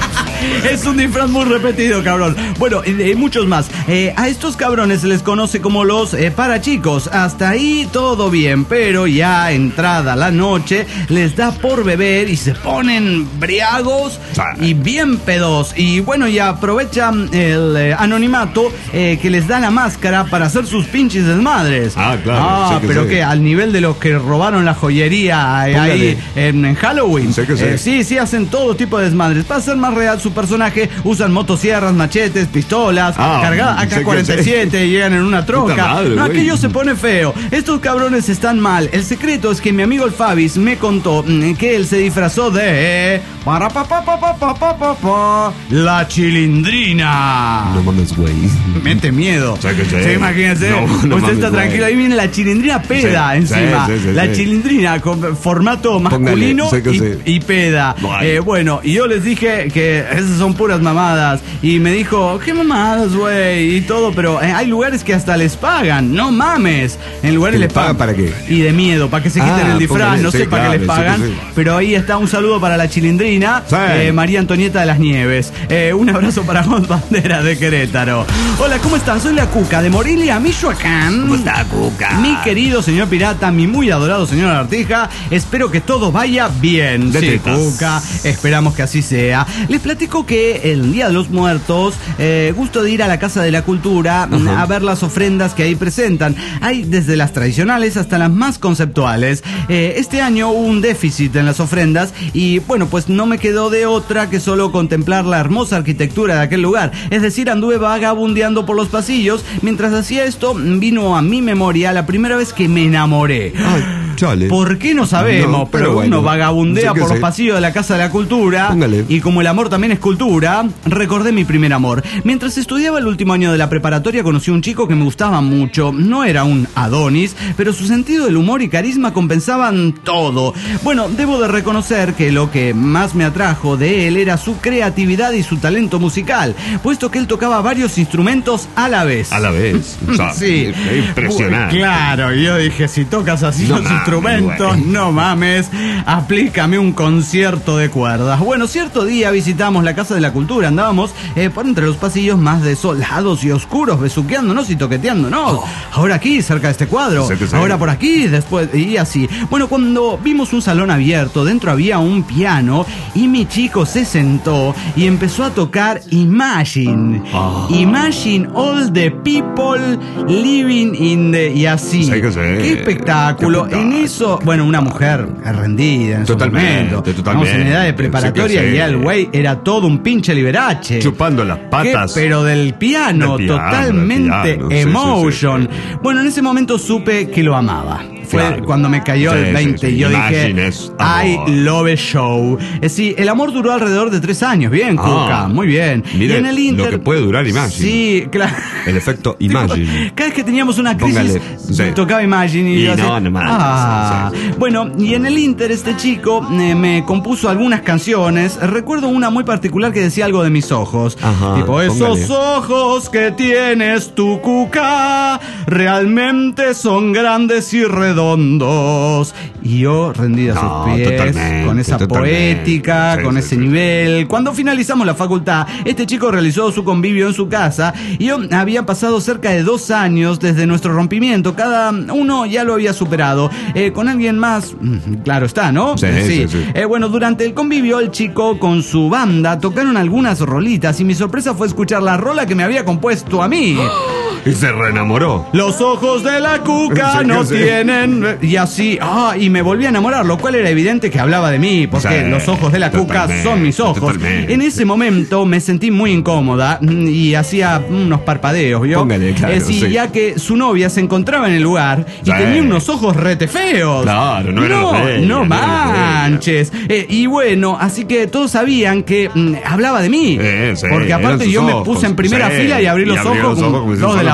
Es un disfraz muy repetido, cabrón. Bueno, y de muchos más. Eh, a estos cabrones se les conoce como los eh, parachicos. Hasta ahí todo bien, pero ya entrada la noche les da por beber y se ponen briagos y bien pedos. Y bueno, y aprovechan el eh, anonimato eh, que les da la máscara para hacer sus pinches desmadres. Ah, claro. Ah, que pero sé. que al nivel de los que robaron la joyería eh, ahí en, en Halloween. Sé que sé. Eh, sí, sí, hacen todo tipo de desmadres. Para ser más real su personaje, usan motosierras, machetes, pistolas, ah, cargadas A K cuarenta y siete, llegan en una troca. Madre, no, güey. aquello se pone feo. Estos cabrones están mal. El secreto es que mi amigo el Fabis me contó mm, que él se disfrazó de... Para pa pa pa pa pa pa pa pa la Chilindrina. No mames, güey. Mete miedo. Sé que sé. Sí, imagínense. No, no Usted mames, está güey. tranquilo. Ahí viene la Chilindrina peda Sí, encima. sí, sí, sí, la sí. Chilindrina con formato masculino sé que y, sé. y peda. Eh, bueno, y yo les dije que esas son puras mamadas. Y me dijo, ¿qué mamadas, güey? Y todo, pero eh, hay lugares que hasta les pagan. No mames. En lugares les pagan. ¿Para qué? Y de miedo, para que se quiten Ah, el disfraz. póngale, No sí, sé para claro, qué les sí, pagan. sí, sí. Pero ahí está un saludo para la Chilindrina. Sí. Eh, María Antonieta de las Nieves. Eh, un abrazo para Juan Banderas de Querétaro. Hola, ¿cómo están? Soy la Cuca de Morelia, Michoacán. ¿Cómo está, Cuca? Mi querido señor pirata, mi muy adorado señor Artija, espero que todo vaya bien. De Sí, tetas. Cuca, esperamos que así sea. Les platico que el Día de los Muertos, eh, gusto de ir a la Casa de la Cultura Ajá. a ver las ofrendas que ahí presentan. Hay desde las tradicionales hasta las más conceptuales. Eh, este año hubo un déficit en las ofrendas y bueno, pues no me quedó de otra que solo contemplar la hermosa arquitectura de aquel lugar. Es decir, anduve vagabundeando por los pasillos. Mientras hacía esto, vino a mi memoria la primera vez que me enamoré. Ay, chale. ¿Por qué no sabemos? No, pero pero bueno, uno vagabundea sí que por los sí. pasillos de la Casa de la Cultura. Póngale. Y como el amor también es cultura, recordé mi primer amor. Mientras estudiaba el último año de la preparatoria, conocí a un chico que me gustaba mucho. No era un Adonis, pero su sentido del humor y carisma compensaban todo. Bueno, debo de reconocer que lo que más me atrajo de él era su creatividad y su talento musical, puesto que él tocaba varios instrumentos a la vez. A la vez. O sea, Sí. es impresionante. Claro, yo dije, si tocas así No los mames, instrumentos, güey. no mames, aplícame un concierto de cuerdas. Bueno, cierto día visitamos la Casa de la Cultura, andábamos eh, por entre los pasillos más desolados y oscuros, besuqueándonos y toqueteándonos. Ahora aquí, cerca de este cuadro, Sé que sí. ahora por aquí, después, y así. Bueno, cuando vimos un salón abierto, dentro había un piano y mi chico se sentó y empezó a tocar Imagine. Ah. Imagine all the people living in the... y así. Sé que sí. Qué espectáculo. Qué En espectáculo. eso, bueno, una mujer rendida en su Totalmente, momento. totalmente. Estamos en edad de preparatoria Sé que sí. y ya el güey era todo un pinche liberache. Chupando las patas. ¿Qué? Pero del piano, Del piano, totalmente del piano. Sí, sí, emotion. sí, sí. Bueno, en ese momento supe que lo amaba. Fue Claro. cuando me cayó Sí, el sí, veinte. sí. Yo Imagine dije, es amor. I love a show. Es decir, el amor duró alrededor de tres años. Bien, Cuca, Ah. muy bien. Mire y en el Inter... lo que puede durar Imagine. Sí, claro. El efecto Imagine. Cada vez que teníamos una crisis, Póngale, sí. tocaba Imagine y, Y yo no, hacía, no mames, ah. sí, sí. Bueno, y en el Inter este chico eh, me compuso algunas canciones. Recuerdo una muy particular que decía algo de mis ojos. Ajá, tipo, esos póngale. ojos que tienes tu, Cuca, realmente son grandes y redondos. Y yo rendí a No, sus pies, totalmente, con esa totalmente. poética, Sí, con sí, ese sí. nivel. Cuando finalizamos la facultad, este chico realizó su convivio en su casa y yo había pasado cerca de dos años desde nuestro rompimiento. Cada uno ya lo había superado. Eh, con alguien más, mm, claro está, ¿no? Sí, sí, sí. Eh, bueno, durante el convivio, el chico con su banda tocaron algunas rolitas y mi sorpresa fue escuchar la rola que me había compuesto a mí. Y se reenamoró. Los ojos de la Cuca Sí, no sí. tienen... Y así, ah, y me volví a enamorar, lo cual era evidente que hablaba de mí, porque Sí, los ojos de la Cuca totalmente, son mis ojos. totalmente. En ese momento me sentí muy incómoda mm, y hacía unos parpadeos, ¿vio? Póngale, claro, Eh, sí, sí. ya que su novia se encontraba en el lugar y Sí. tenía unos ojos rete feos. Claro, no era no, los de ella, no no era los de ella. manches. Eh, y bueno, así que todos sabían que mm, hablaba de mí. Eh, sí, porque eran aparte sus yo me ojos. puse en primera Sí, fila y abrí y los abrió ojos los como ojos como si dos de la fuera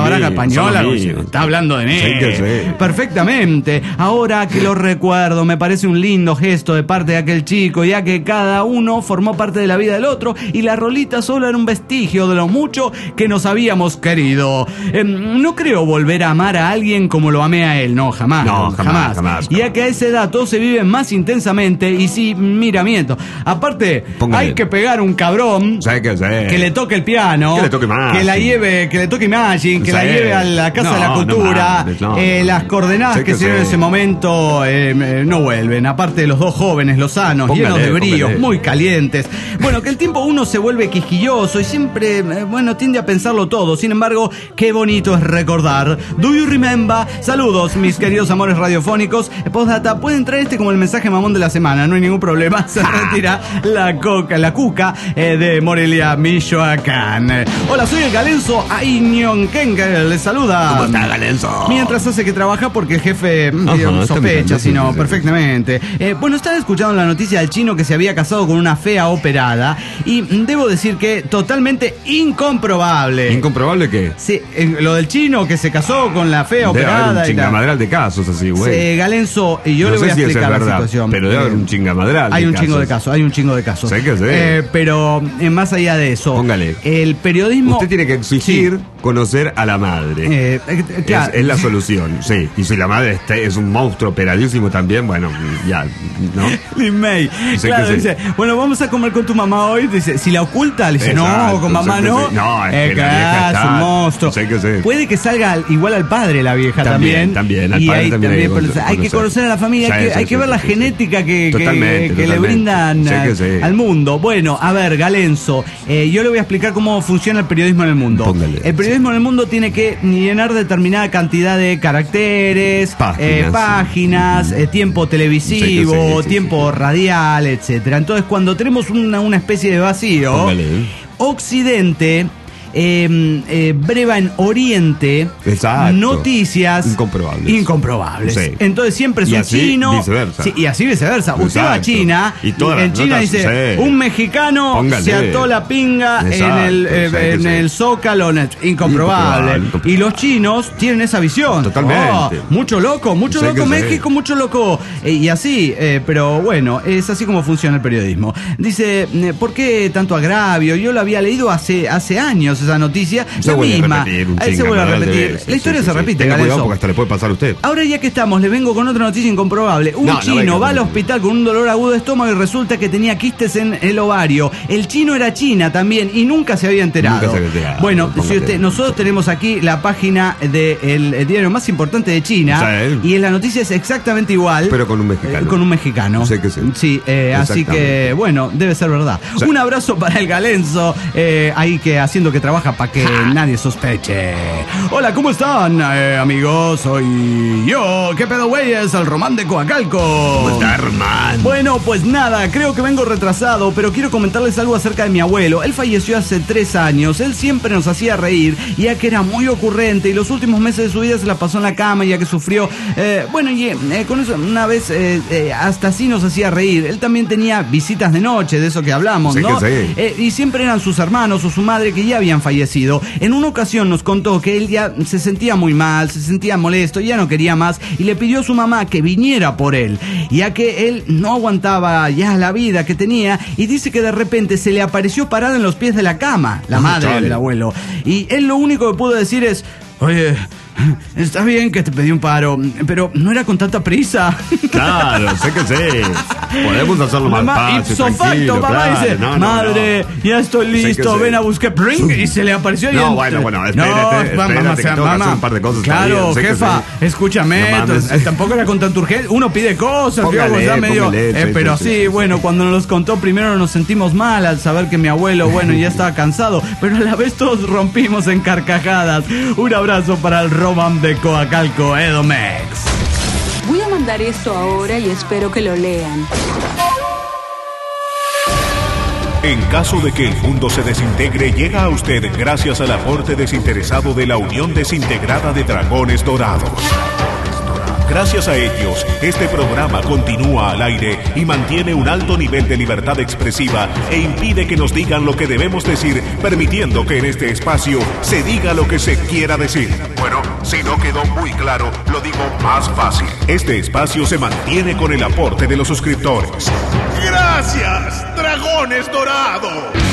baraja española. Está hablando de mí. Sí que sí. Perfectamente. Ahora que lo recuerdo, me parece un lindo gesto de parte de aquel chico, ya que cada uno formó parte de la vida del otro y la rolita solo era un vestigio de lo mucho que nos habíamos querido. Eh, no creo volver a amar a alguien como lo amé a él, no, jamás. No, jamás, jamás. jamás, jamás. Ya que a esa edad todo se vive más intensamente y sí, miramiento. Aparte, Póngale. hay que pegar un cabrón sé que, sé. que le toque el piano, que le toque Imagine, que la lleve, que le toque Imagine, que sé. la lleve a la Casa no, de la Cultura. No, no, eh, las coordenadas sé que, que se dieron en ese momento eh, no vuelven. Aparte de los dos jóvenes, lozanos, póngale, llenos de bríos, póngale. muy calientes. Bueno, que el tiempo uno se vuelve quisquilloso y siempre, eh, bueno, tiende a pensarlo todo. Sin embargo, qué bonito es recordar. Do you remember? Saludos, mis queridos amores radiofónicos. Postdata, pueden traer este como el mensaje mamón de la semana, no hay ningún problema. Se retira la coca, la cuca eh, de Morelia, Michoacán. Eh, hola, soy el Galenzo Añón Kengel, les saluda. ¿Cómo está, Galenzo? Mientras hace que trabaja porque el jefe Ajá, sospecha, sino sí, perfectamente. Eh, bueno, estaba escuchando la noticia del chino que se había casado con una fea operada y debo decir que totalmente incomprobable. ¿Incomprobable qué? Sí, eh, lo del chino que se casó con la fea debe operada. Haber un chingamadral de casos así, güey. Sí, Galenzo, y yo no le voy a explicar la verdad, situación. Pero debe haber un chingamadral. Hay de un casos. chingo de casos, hay un chingo de casos. Sé que sé. Eh, pero eh, más allá de eso, póngale. El periodismo. Usted tiene que exigir sí. conocer a la madre. Eh, eh, claro. es, es la solución, sí. Y si la madre este, es un monstruo operadísimo también, bueno, ya, ¿no? Lin May. Claro, sí. dice, bueno, vamos a comer con tu mamá hoy. Dice, si la oculta, le dice, Exacto, no, con mamá no. Sí. No, es eh, que la vieja es está, un monstruo. Sé que sí. Puede que salga igual al padre la vieja también. También, también. Al y padre hay, también. también Hay, pero, hay que conocer a la familia, sí, hay que, sí, hay que sí, ver sí, la sí, genética sí. que, Totalmente, que, que le brindan sí, sí. al mundo. Bueno, a ver, Galenzo, eh, yo le voy a explicar cómo funciona el periodismo en el mundo. Póngale. El periodismo en el mundo tiene que llenar determinada cantidad de caracteres, páginas, eh, páginas eh, tiempo televisivo, sí, sí, sí, tiempo sí, sí. radial, etcétera. Entonces, cuando tenemos una, una especie de vacío, Póngale. Occidente Eh, eh, breva en Oriente. Exacto. Noticias incomprobables. Incomprobables. Sí. Entonces siempre es y un así chino. Viceversa. Sí, y así viceversa. Exacto. Usted va a China y, y en China notas, dice: sí. un mexicano Póngale. se ató la pinga Exacto, en el, eh, sí, en sí. el Zócalo. Incomprobable. Incomprobable. Y los chinos tienen esa visión. Totalmente. Oh, mucho loco, mucho sí, loco México, sí. mucho loco. Eh, y así, eh, pero bueno, es así como funciona el periodismo. Dice: ¿por qué tanto agravio? Yo lo había leído hace, hace años esa noticia. Se la vuelve misma. a repetir, un Ahí se vuelve a repetir. Sí, la historia sí, se sí, repite, Tenga Galenzo. cuidado porque hasta le puede pasar a usted. Ahora ya que estamos, le vengo con otra noticia incomprobable. Un no, chino no va al hospital con un dolor agudo de estómago y resulta que tenía quistes en el ovario. El chino era china también y nunca se había enterado. Nunca se había enterado. Bueno, si usted, nosotros tenemos aquí la página del de diario más importante de China, o sea, y la noticia es exactamente igual. Pero con un mexicano. Eh, con un mexicano. Sé que sí. Sí, eh, así que, bueno, debe ser verdad. O sea, un abrazo para el Galenzo, eh, ahí que haciendo que trabaja para que nadie sospeche. Hola, ¿cómo están, eh, amigos? Soy yo. ¿Qué pedo, güeyes? El Román de Coacalco. ¿Cómo está, Román? Bueno, pues nada, creo que vengo retrasado, pero quiero comentarles algo acerca de mi abuelo. Él falleció hace tres años. Él siempre nos hacía reír, ya que era muy ocurrente y los últimos meses de su vida se la pasó en la cama, ya que sufrió. Eh, bueno, y eh, con eso, una vez eh, eh, hasta así nos hacía reír. Él también tenía visitas de noche, de eso que hablamos, sí, ¿no? Que sí. eh, y siempre eran sus hermanos o su madre que ya habían fallecido. En una ocasión nos contó que él ya se sentía muy mal, se sentía molesto, ya no quería más y le pidió a su mamá que viniera por él, ya que él no aguantaba ya la vida que tenía y dice que de repente se le apareció parada en los pies de la cama, la madre Chale. del abuelo, y él lo único que pudo decir es: oye, está bien que te pedí un paro, pero no era con tanta prisa. Claro, sé que sé. Podemos hacerlo más fácil, tranquilo, mamá claro. dice: no, no, madre, no. ya estoy listo, ven a buscar ring, y se le apareció ahí. No, en... bueno, bueno, espérate, no, espérate, mamá, espérate que tengo que hacer un par de cosas. Claro, jefa, escúchame, no entonces, tampoco era con tanta urgencia. Uno pide cosas, póngale, digamos, medio, póngale, eh, sí, pero sí, sí, sí, bueno, sí. cuando nos los contó primero nos sentimos mal al saber que mi abuelo, bueno, ya estaba cansado, pero a la vez todos rompimos en carcajadas. Un abrazo para el Roman de Coacalco, Edomex. Voy a mandar esto ahora y espero que lo lean. En caso de que el mundo se desintegre, llega a usted gracias al aporte desinteresado de la Unión Desintegrada de Dragones Dorados. Gracias a ellos, este programa continúa al aire y mantiene un alto nivel de libertad expresiva e impide que nos digan lo que debemos decir, permitiendo que en este espacio se diga lo que se quiera decir. Bueno, si no quedó muy claro, lo digo más fácil. Este espacio se mantiene con el aporte de los suscriptores. ¡Gracias, Dragones Dorados!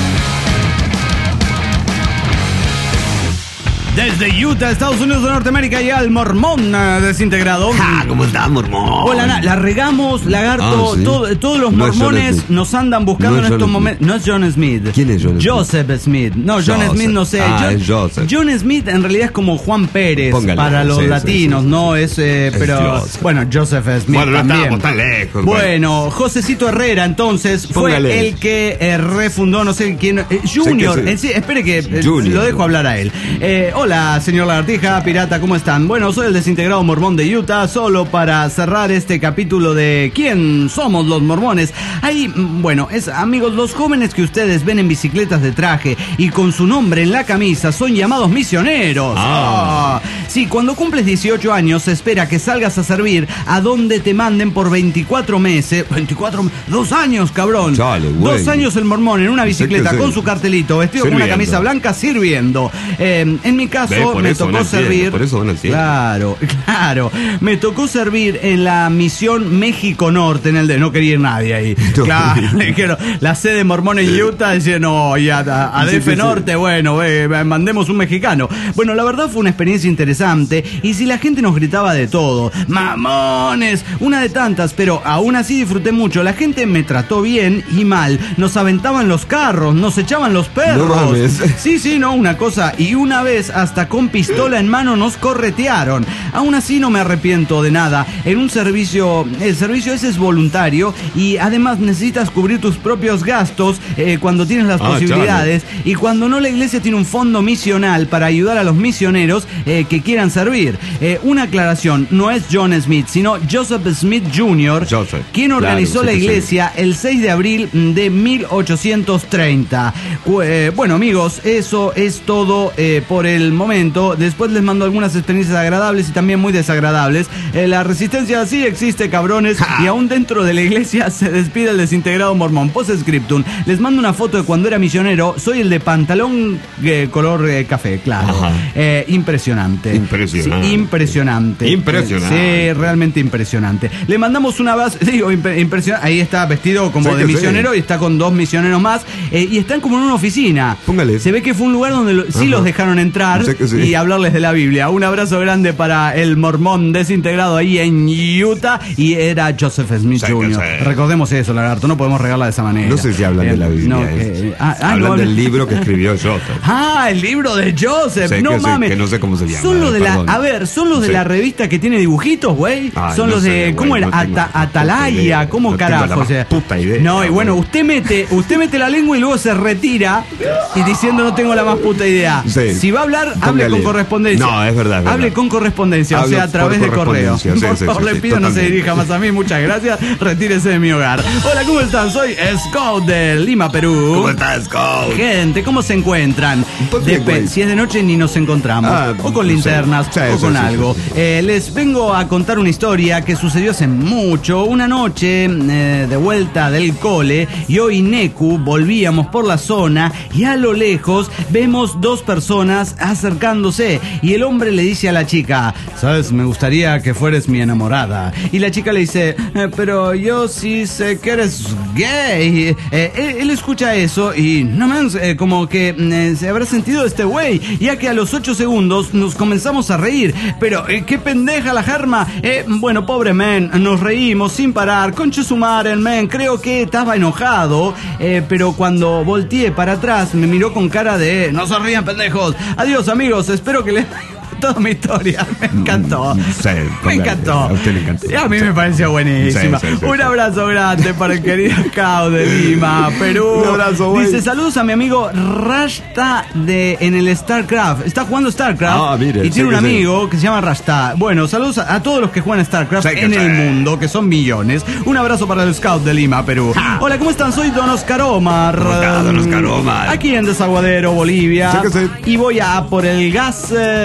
Desde Utah, Estados Unidos de Norteamérica, y al mormón desintegrado. Ja, ¿cómo está, mormón? Hola, la regamos, lagarto. Ah, ¿sí? todo, todos los no mormones nos andan buscando no en estos momentos. No es John Smith. ¿Quién es John Smith? Joseph Smith. No, Joseph. John Smith no sé. Ah, John, es Joseph. John Smith en realidad es como Juan Pérez. Póngale, para los sí, latinos, sí, sí, ¿no? Es, eh, es pero Joseph. Bueno, Joseph Smith. Bueno, no también. Estamos tan lejos. Bueno, bueno. Josecito Herrera, entonces, Póngale. fue el que eh, refundó, no sé quién. Eh, Junior. Sí, sí. Espere que eh, lo dejo hablar a él. Eh, hola, señor Lagartija, pirata, ¿cómo están? Bueno, soy el desintegrado mormón de Utah, solo para cerrar este capítulo de ¿quién somos los mormones? Ahí, bueno, es, amigos, los jóvenes que ustedes ven en bicicletas de traje y con su nombre en la camisa son llamados misioneros. Ah. Oh. Sí, cuando cumples dieciocho años se espera que salgas a servir a donde te manden por veinticuatro meses. veinticuatro, dos años, cabrón. Chale, dos años el mormón en una bicicleta con su cartelito, vestido sirviendo. Con una camisa blanca, sirviendo. Eh, en mi caso, me tocó servir. Por eso van al cielo. Claro, claro. Me tocó servir en la misión México Norte, en el de no quería ir nadie ahí. No, claro, le dijeron, la sede mormón en Utah, decían, no, ya a, a D F sí, sí, Norte, sí. bueno, eh, mandemos un mexicano. Bueno, la verdad fue una experiencia interesante, y si la gente nos gritaba de todo, mamones, una de tantas, pero aún así disfruté mucho. La gente me trató bien y mal. Nos aventaban los carros, nos echaban los perros. No mames. Sí, sí, no, una cosa. Y una vez hasta con pistola en mano nos corretearon. Aún así no me arrepiento de nada. En un servicio, el servicio ese es voluntario y además necesitas cubrir tus propios gastos eh, cuando tienes las ah, posibilidades. Chale. Y cuando no, la iglesia tiene un fondo misional para ayudar a los misioneros eh, que quieran servir. Eh, una aclaración, no es John Smith, sino Joseph Smith junior, Joseph. Quien organizó claro, la iglesia sí. el seis de abril de mil ochocientos treinta. Eh, bueno, amigos, eso es todo eh, por el momento. Después les mando algunas experiencias agradables y también muy desagradables. Eh, la resistencia sí existe, cabrones, y aún dentro de la iglesia se despide el desintegrado mormón. Post-scriptum, les mando una foto de cuando era misionero. Soy el de pantalón eh, color eh, café, claro. Eh, impresionante. Impresionante. Sí, impresionante. Impresionante. Sí, realmente impresionante. Le mandamos una base, digo, imp impresionante. Ahí está vestido como sí, de misionero sí. y está con dos misioneros más eh, y están como en una oficina. Póngale. Se ve que fue un lugar donde lo, sí los dejaron entrar sí. y hablarles de la Biblia. Un abrazo grande para el mormón desintegrado ahí en Utah, y era Joseph Smith sí, junior Recordemos eso, lagarto, no podemos regarla de esa manera. No sé si hablan eh, de la Biblia. No, eh, ah, ah, hablan no, del libro que escribió Joseph. Ah, el libro de Joseph. Sí, no que mames. Sí, que no sé cómo se llama. Son los de la, a ver, son los de sí. la revista que tiene dibujitos, güey. Son no los sé, de, ¿cómo wey, era? No Ata, Atalaya, ¿cómo no carajo? O sea, puta idea. No, y bueno, usted mete, usted mete la lengua y luego se retira y diciendo no tengo la más puta idea. Sí. Si va a hablar, hable con correspondencia. No, es verdad. Es verdad. Hable con correspondencia, Hablo o sea, a través de correo. Sí, por sí, favor, sí, le sí, pido sí, no se dirija más a mí, muchas gracias. Retírese de mi hogar. Hola, ¿cómo están? Soy Scout de Lima, Perú. ¿Cómo estás, Scout? Gente, ¿cómo se encuentran? Dep si es de noche ni nos encontramos. Ah, o con linternas, sí, o con sí, algo. Sí, sí. Eh, les vengo a contar una historia que sucedió hace mucho. Una noche eh, de vuelta del cole, yo y Neku volvíamos por la zona y a lo lejos vemos dos personas acercándose y el hombre le dice a la chica, ¿sabes? Me gustaría que fueres mi enamorada. Y la chica le dice, eh, pero yo sí sé que eres gay. Eh, él, él escucha eso y no más, eh, como que eh, se habrá sentido este güey, ya que a los ocho segundos nos comenzamos a reír. Pero, eh, qué pendeja la germa. Eh, bueno, pobre men, nos reímos sin parar. Concha su madre, el men, creo que estaba enojado, eh, pero cuando volteé para atrás me miró con cara de, no se rían, pendejos. Adiós, amigos, espero que les... toda mi historia, me encantó. Sí, me encantó. A usted le encantó. Y a mí sí. me pareció buenísima. Sí, sí, sí, Un sí. abrazo grande para el querido Scout de Lima, Perú. Un abrazo, güey. Dice, saludos a mi amigo Rasta de, en el StarCraft. Está jugando StarCraft ah, mire, y tiene un amigo sí. que se llama Rasta. Bueno, saludos a, a todos los que juegan StarCraft sí, en sí. el mundo, que son millones. Un abrazo para el Scout de Lima, Perú. Ja. Hola, ¿cómo están? Soy Don Oscar Omar. ¿Cómo está, Don Oscar Omar? Aquí en Desaguadero, Bolivia. Sí, sí. Y voy a por el gas... Eh,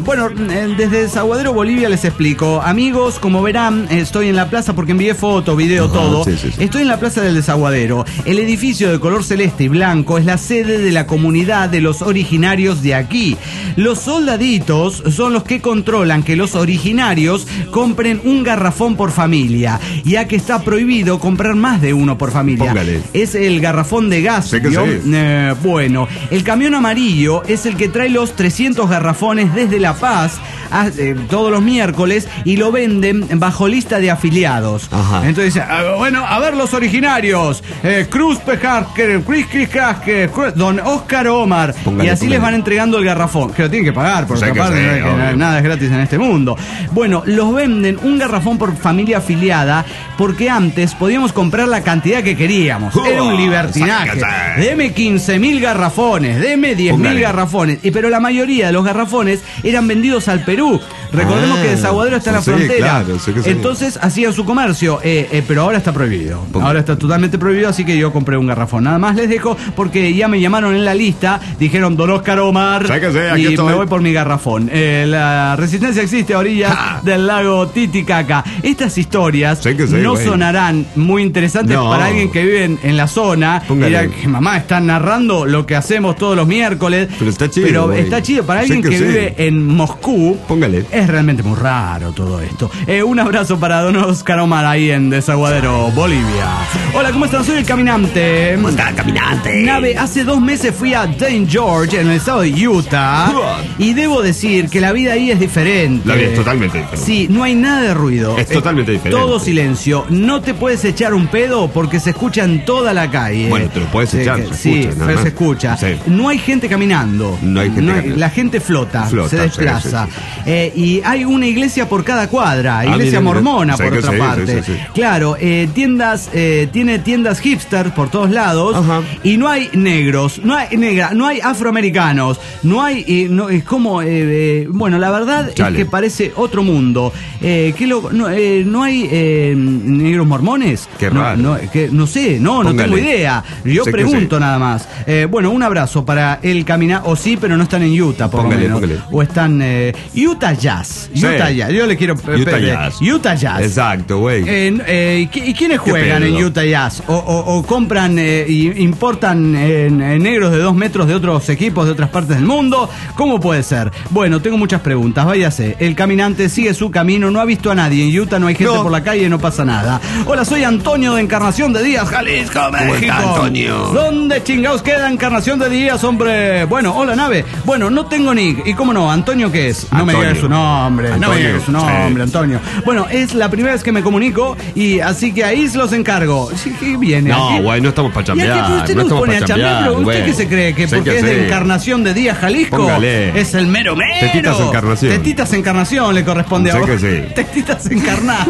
bueno, eh, desde Desaguadero, Bolivia, les explico. Amigos, como verán, estoy en la plaza porque envié foto, video, uh-huh, todo. Sí, sí, sí. Estoy en la plaza del Desaguadero. El edificio de color celeste y blanco es la sede de la comunidad de los originarios de aquí. Los soldaditos son los que controlan que los originarios compren un garrafón por familia, ya que está prohibido comprar más de uno por familia. Póngale. Es el garrafón de gas. Sí, eh, bueno, el camión amarillo es el que trae los trescientos garrafones desde La Paz a, eh, todos los miércoles y lo venden bajo lista de afiliados. Ajá. Entonces, ah, bueno, a ver los originarios. Eh, Cruz Pejarque, Chris Chris Casque, Don Oscar Omar. Póngale, y así póngale. Les van entregando el garrafón, que lo tienen que pagar, porque o sea aparte que sí, no es que nada es gratis en este mundo. Bueno, los venden un garrafón por familia afiliada, porque antes podíamos comprar la cantidad que queríamos. Uh, Era un libertinaje. Deme quince mil garrafones, deme diez mil garrafones. Y, pero la mayoría de los garrafones eran vendidos al Perú. Recordemos ah, que Desaguadero está en la sí, frontera. Claro, sí que entonces sí. Hacían su comercio, eh, eh, pero ahora está prohibido. Ponga. Ahora está totalmente prohibido, así que yo compré un garrafón. Nada más les dejo porque ya me llamaron en la lista, dijeron Don Oscar Omar sí, y me voy por mi garrafón. Eh, la resistencia existe a orillas ah. del lago Titicaca. Estas historias sí sí, no güey. sonarán muy interesantes no. para alguien que vive en, en la zona. Dirá que mamá está narrando lo que hacemos todos los miércoles. Pero está chido. Pero güey. está chido para alguien sí que, que vive en Moscú. Póngale. Es realmente muy raro todo esto. Eh, un abrazo para Don Oscar Omar ahí en Desaguadero, Bolivia. Hola, ¿cómo están? Soy el caminante. ¿Cómo está, caminante? Nave, hace dos meses fui a Dane George, en el estado de Utah, y debo decir que la vida ahí es diferente. La vida es totalmente diferente. Sí, no hay nada de ruido. Es, es totalmente diferente. Todo silencio. No te puedes echar un pedo porque se escucha en toda la calle. Bueno, te lo puedes sí, echar, se sí, escucha. Pero se escucha. Sí. No hay gente caminando. No hay gente no hay, caminando. La gente flota, flota se desplaza. Sí, sí, sí. Eh, y hay una iglesia por cada cuadra, iglesia ah, mira, mormona mira. por otra sí, parte. Sí, sí, sí. Claro, eh, tiendas, eh, tiene tiendas hipster por todos lados. Ajá. Y no hay negros, no hay negra, no hay afroamericanos, no hay, eh, no, es como, eh, eh, bueno, la verdad Chale. es que parece otro mundo. Eh, ¿qué lo, no, eh, no hay eh, negros mormones? Qué raro. No, no, que, no sé, no, Póngale. no tengo idea. Yo sé pregunto nada más. Eh, bueno, un abrazo para el caminar, o sí, pero no están en Utah, por póngale, lo menos. Póngale. O están eh, Utah Jazz. Sí. Utah Jazz. Yo le quiero Utah Jazz. Utah Jazz. Exacto, güey. Eh, eh, ¿Y quiénes juegan en Utah Jazz? O, o, o compran e eh, importan eh, negros de dos metros de otros equipos de otras partes del mundo. ¿Cómo puede ser? Bueno, tengo muchas preguntas. Váyase. El caminante sigue su camino. No ha visto a nadie. En Utah no hay gente no. por la calle. No pasa nada. Hola, soy Antonio de Encarnación de Díaz, Jalisco, México. ¿Cómo está, Antonio? ¿Dónde chingados queda Encarnación de Díaz, hombre? Bueno, hola, nave. Bueno, no tengo nick. ¿Y cómo no? ¿Antonio qué es? No Antonio. me digas su nombre. Antonio. No me digas su nombre, sí. Antonio. Bueno, es la primera vez que me comunico y así que ahí se los encargo. Sí, ¿qué viene? No, güey, no estamos para chambear. Usted no nos pone a chambear, pero ¿usted qué se cree? ¿Que porque que es de Encarnación de Díaz, Jalisco? Póngale. Es el mero mero. Tetitas Encarnación. Tetitas Encarnación le corresponde sé a vos. Que sí. Tetitas Encarnadas.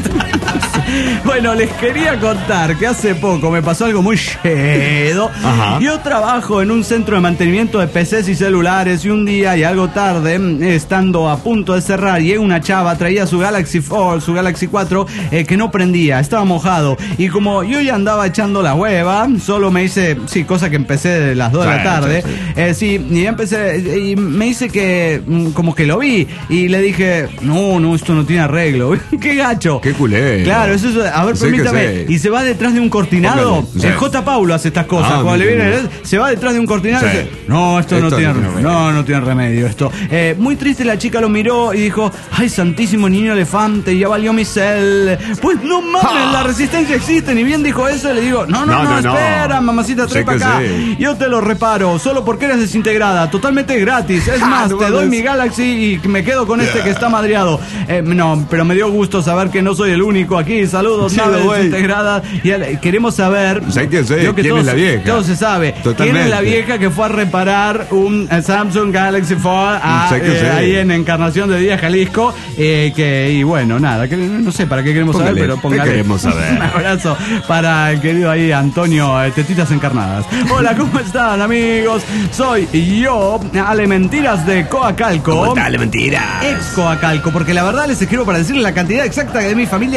Bueno, les quería contar que hace poco me pasó algo muy chedo. Ajá. Yo trabajo en un centro de mantenimiento de P Cs y celulares y un día y algo tarde, estando a punto de cerrar, llega una chava, traía su Galaxy cuatro, su Galaxy cuatro eh, que no prendía, estaba mojado. Y como yo ya andaba echando la hueva, solo me hice, sí, cosa que empecé de las dos sí, de la tarde. Sí, sí. Eh, sí, y empecé, y me hice que, como que lo vi, y le dije, no, no, esto no tiene arreglo. Qué gacho. Qué culé. Claro, eso es, a ver, sí, permítame. Y se va detrás de un cortinado. Sí. El J. Paulo hace estas cosas. Ah, cuando le viene, se va detrás de un cortinado sí. y dice, no, esto, esto no, tiene, no, tiene no, no tiene remedio esto. Eh, muy triste, la chica lo miró y dijo, ay, santísimo niño elefante, ya valió mi cel. Pues no mames, ah. la resistencia existe. Ni bien dijo eso, le digo, no, no, no, no, no espera, mamacita, trae para acá. Sí. Yo te lo reparo, solo porque eres desintegrada, totalmente gratis. Es ah, más, no te doy mi Galaxy y me quedo con este que está madreado. Eh, no, pero me dio gusto saber que no soy el único aquí. Saludos, sí, naves desintegradas. Y queremos saber. ¿Sabes quién sé? ¿Quién todos, es la vieja? Todo se sabe. Totalmente. ¿Quién es la vieja que fue a reparar un Samsung Galaxy cuatro a, eh, ahí en Encarnación de Díaz, Jalisco? Eh, que, y bueno, nada, que, no sé para qué queremos póngale, saber, pero póngale. Queremos saber. Un abrazo para el querido ahí Antonio eh, Tetitas Encarnadas. Hola, ¿cómo están, amigos? Soy yo, Ale Mentiras de Coacalco. ¿Cómo está, Ale Mentiras? Ex Coacalco, porque la verdad les escribo para decirles la cantidad exacta de mi familia y les diré que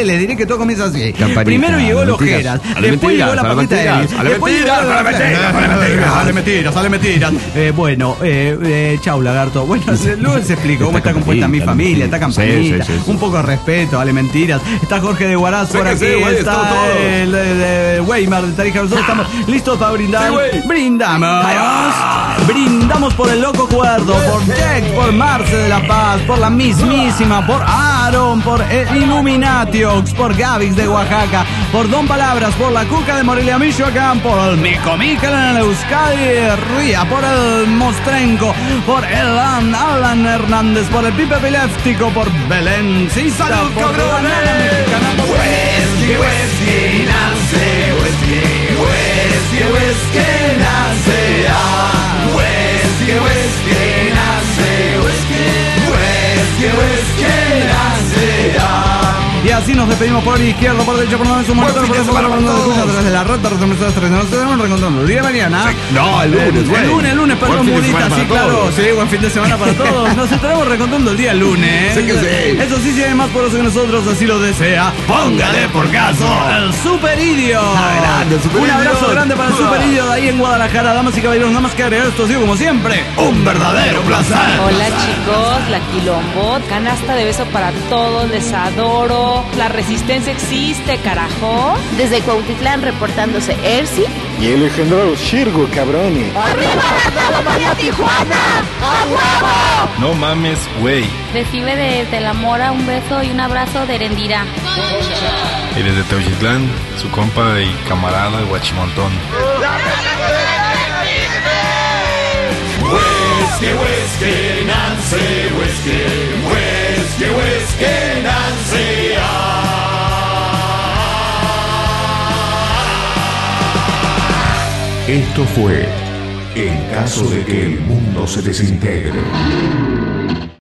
todo comienza así. Campanita, Primero llegó el mentiras, Ojeras, después llegó la papita de él. A la mentira, a la mentira, a la mentira. Sale mentiras, sale mentiras. Eh, bueno, eh, eh, chau, lagarto. Bueno, luego se explica cómo está compuesta mi familia, está Campanita, sí, sí, sí. un poco de respeto, vale mentiras. Está Jorge de Huaraz por aquí, sí, güey, está estamos todos. el de, de Weimar de Tarija. Nosotros estamos listos para brindar. Sí, Brindamos. Brindamos por el Loco Cuerdo, por Jack, por Marce de la Paz, por la mismísima, por Aaron, por el Illuminatiox, por Gavix de Oaxaca, por Don Palabras, por la Cuca de Morelia, Michoacán, por el Mico Mikel en el Euskadi Ría, por el Mostrenco, por el Alan, Alan Hernández, por el Pipe Epiléptico, por Belén Cista, ¡Salud, por cabrones! la Nana Mexicana, por- Whisky, whisky, Nancy, whisky, whisky, whisky, Nancy, ah. Whisky, whisky, Nancy, whisky, whisky, whisky, Nancy, ah. Y así nos despedimos por izquierda, por derecha, por derecha, por Buen monitor, fin por de derecha, por semana derecha, para por todos. derecha, de la rata, retomar tres, nos tenemos reencontrando el día de mañana. No, el lunes, El güey. lunes, el lunes, perdón, Buen fin de Budita, semana sí, para claro. todos. Sí, buen fin de semana para todos. Nos estaremos reencontrando el día lunes. Sí que sí. Eso sí, si hay más poroso que nosotros, así lo desea. Póngale por caso. El Super Idio. grande, Super Un Idio. abrazo grande para el Super Idio de ahí en Guadalajara. Damas y caballeros, nada más que agregar esto, ha sido como siempre Un verdadero placer. Hola chicos, la Quilombo, canasta de beso para todos, les adoro. La resistencia existe, carajo. Desde Cuautitlán reportándose Ersi. Y el legendario Shirgo, cabrones. No mames, güey. Recibe desde la Mora un beso y un abrazo de Erendira. Y desde Teuchitlán, su compa y camarada, el Guachimontón. Whisky, whisky, Nancy, whisky, whisky, whisky, Nancy, ah. Esto fue En caso de que el mundo se desintegre.